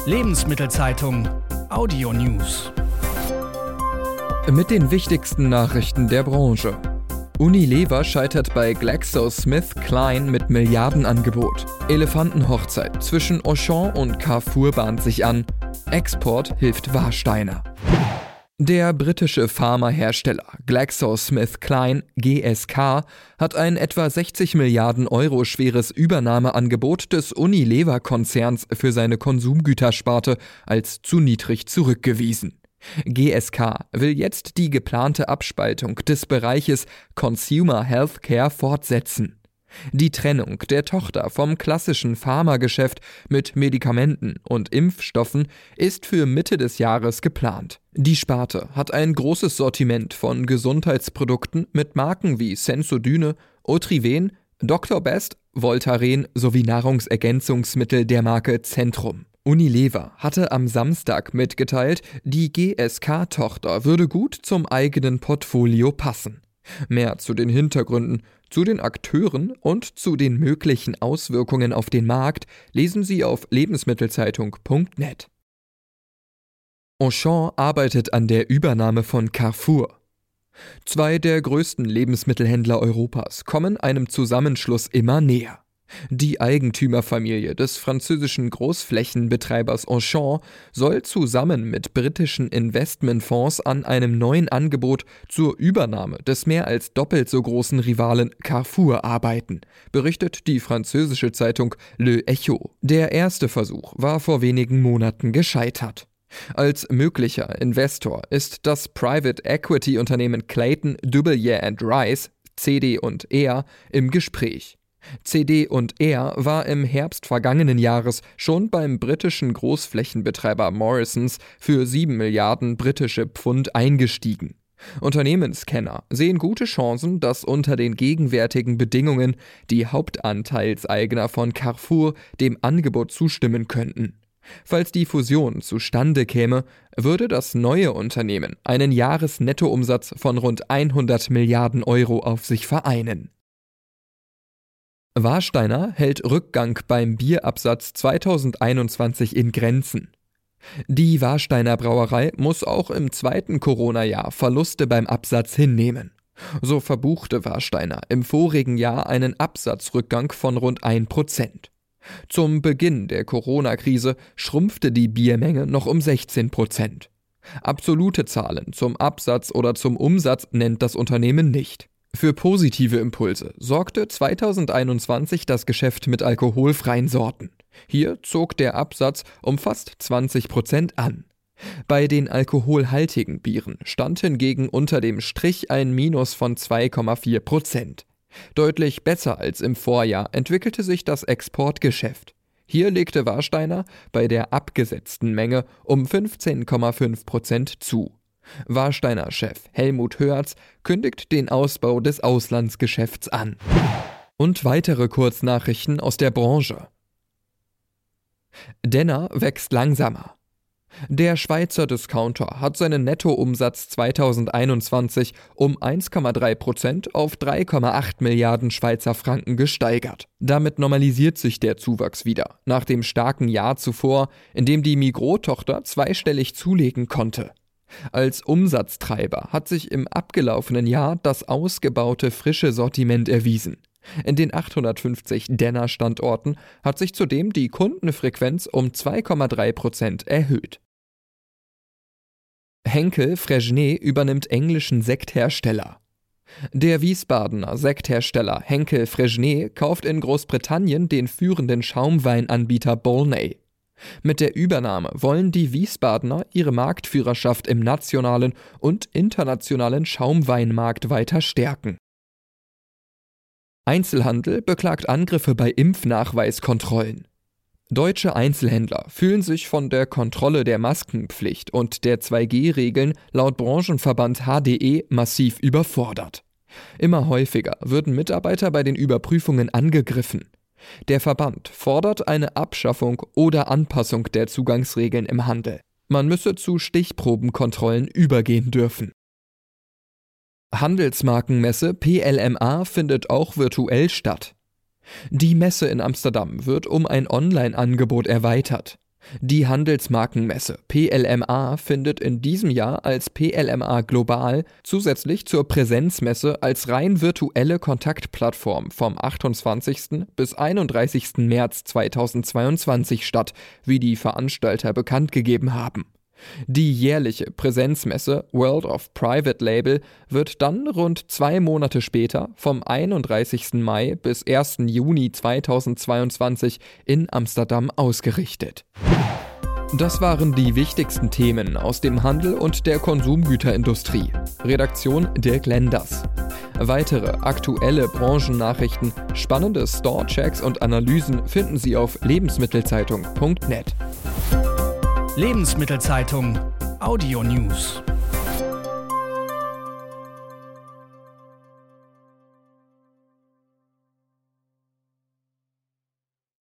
Lebensmittelzeitung Audio News. Mit den wichtigsten Nachrichten der Branche. Unilever scheitert bei GlaxoSmithKline mit Milliardenangebot. Elefantenhochzeit zwischen Auchan und Carrefour bahnt sich an. Export hilft Warsteiner. Der britische Pharmahersteller GlaxoSmithKline (GSK) hat ein etwa 60 Milliarden Euro schweres Übernahmeangebot des Unilever-Konzerns für seine Konsumgütersparte als zu niedrig zurückgewiesen. GSK will jetzt die geplante Abspaltung des Bereiches Consumer Healthcare fortsetzen. Die Trennung der Tochter vom klassischen Pharmageschäft mit Medikamenten und Impfstoffen ist für Mitte des Jahres geplant. Die Sparte hat ein großes Sortiment von Gesundheitsprodukten mit Marken wie Sensodyne, Otriven, Dr. Best, Voltaren sowie Nahrungsergänzungsmittel der Marke Centrum. Unilever hatte am Samstag mitgeteilt, die GSK-Tochter würde gut zum eigenen Portfolio passen. Mehr zu den Hintergründen, zu den Akteuren und zu den möglichen Auswirkungen auf den Markt lesen Sie auf lebensmittelzeitung.net. Auchan arbeitet an der Übernahme von Carrefour. Zwei der größten Lebensmittelhändler Europas kommen einem Zusammenschluss immer näher. Die Eigentümerfamilie des französischen Großflächenbetreibers Auchan soll zusammen mit britischen Investmentfonds an einem neuen Angebot zur Übernahme des mehr als doppelt so großen Rivalen Carrefour arbeiten, berichtet die französische Zeitung Le Echo. Der erste Versuch war vor wenigen Monaten gescheitert. Als möglicher Investor ist das Private Equity Unternehmen Clayton, Dubilier & Rice, CD&R, im Gespräch. CD&R war im Herbst vergangenen Jahres schon beim britischen Großflächenbetreiber Morrisons für 7 Milliarden britische Pfund eingestiegen. Unternehmenskenner sehen gute Chancen, dass unter den gegenwärtigen Bedingungen die Hauptanteilseigner von Carrefour dem Angebot zustimmen könnten. Falls die Fusion zustande käme, würde das neue Unternehmen einen Jahresnettoumsatz von rund 100 Milliarden Euro auf sich vereinen. Warsteiner hält Rückgang beim Bierabsatz 2021 in Grenzen. Die Warsteiner Brauerei muss auch im zweiten Corona-Jahr Verluste beim Absatz hinnehmen. So verbuchte Warsteiner im vorigen Jahr einen Absatzrückgang von rund 1%. Zum Beginn der Corona-Krise schrumpfte die Biermenge noch um 16%. Absolute Zahlen zum Absatz oder zum Umsatz nennt das Unternehmen nicht. Für positive Impulse sorgte 2021 das Geschäft mit alkoholfreien Sorten. Hier zog der Absatz um fast 20% an. Bei den alkoholhaltigen Bieren stand hingegen unter dem Strich ein Minus von 2,4%. Deutlich besser als im Vorjahr entwickelte sich das Exportgeschäft. Hier legte Warsteiner bei der abgesetzten Menge um 15,5% zu. Warsteiner Chef Helmut Hörz kündigt den Ausbau des Auslandsgeschäfts an. Und weitere Kurznachrichten aus der Branche. Denner wächst langsamer. Der Schweizer Discounter hat seinen Nettoumsatz 2021 um 1,3% auf 3,8 Milliarden Schweizer Franken gesteigert. Damit normalisiert sich der Zuwachs wieder, nach dem starken Jahr zuvor, in dem die Migros-Tochter zweistellig zulegen konnte. Als Umsatztreiber hat sich im abgelaufenen Jahr das ausgebaute frische Sortiment erwiesen. In den 850 Denner-Standorten hat sich zudem die Kundenfrequenz um 2,3% erhöht. Henkel Fresnay übernimmt englischen Sekthersteller. Der Wiesbadener Sekthersteller Henkel Fresnay kauft in Großbritannien den führenden Schaumweinanbieter Bolnay. Mit der Übernahme wollen die Wiesbadener ihre Marktführerschaft im nationalen und internationalen Schaumweinmarkt weiter stärken. Einzelhandel beklagt Angriffe bei Impfnachweiskontrollen. Deutsche Einzelhändler fühlen sich von der Kontrolle der Maskenpflicht und der 2G-Regeln laut Branchenverband HDE massiv überfordert. Immer häufiger würden Mitarbeiter bei den Überprüfungen angegriffen. Der Verband fordert eine Abschaffung oder Anpassung der Zugangsregeln im Handel. Man müsse zu Stichprobenkontrollen übergehen dürfen. Handelsmarkenmesse PLMA findet auch virtuell statt. Die Messe in Amsterdam wird um ein Online-Angebot erweitert. Die Handelsmarkenmesse PLMA findet in diesem Jahr als PLMA Global zusätzlich zur Präsenzmesse als rein virtuelle Kontaktplattform vom 28. bis 31. März 2022 statt, wie die Veranstalter bekannt gegeben haben. Die jährliche Präsenzmesse World of Private Label wird dann rund 2 Monate später vom 31. Mai bis 1. Juni 2022 in Amsterdam ausgerichtet. Das waren die wichtigsten Themen aus dem Handel und der Konsumgüterindustrie. Redaktion Dirk Lenders. Weitere aktuelle Branchennachrichten, spannende Store-Checks und Analysen finden Sie auf lebensmittelzeitung.net. Lebensmittelzeitung Audio News.